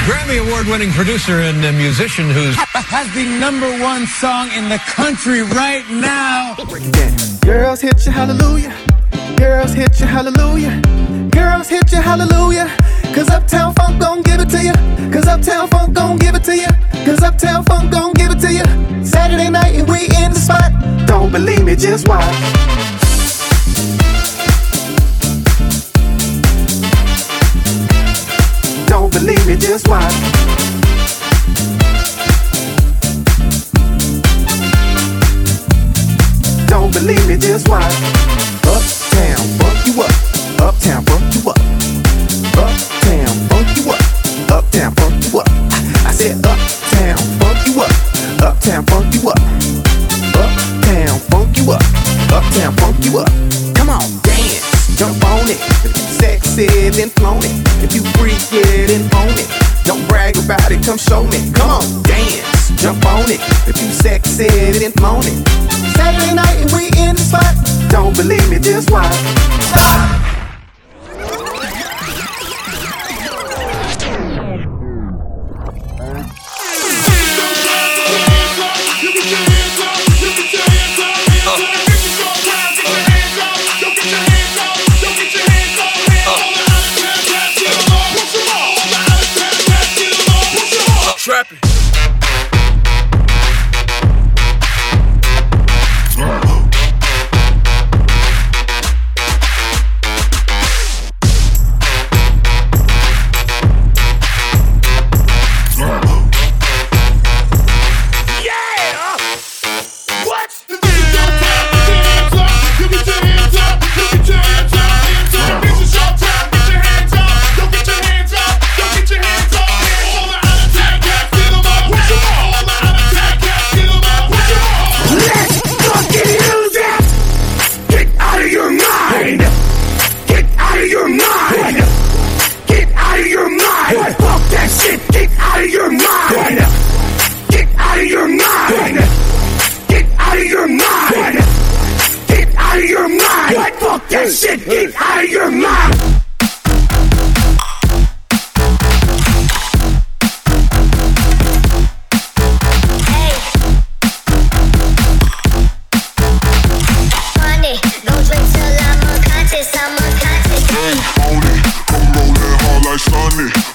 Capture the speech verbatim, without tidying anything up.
Grammy Award-winning producer and uh, musician who's has the number one song in the country right now. Girls hit you hallelujah. Girls hit you hallelujah. Girls hit you hallelujah. Cause Uptown Funk gon' give it to you. Cause Uptown Funk gon' give it to you. Cause Uptown Funk gon' give it to you. Saturday night and we in the spot. Don't believe me, just watch. Don't believe me, just watch. Don't believe me, just watch. Uptown, funk you up. Uptown, funk you up. Uptown, funk you up. Uptown, funk you up. I said uptown, funk you up. Uptown, funk you up. Uptown, funk you up. Uptown, funk you up. Come on, dance, jump on it. If you sexy, then flown it. If you freak it, then own it. Don't brag about it, come show me. Come on, dance, jump on it. If you sexy, then flown it. Saturday night and we in the spot. Don't believe me, just watch. Stop. Trapping. Shit, get out of your mind! Hey, Monday, don't drink till I'm unconscious, I'm unconscious. Hey, Molly, come roll that hard like Sunday.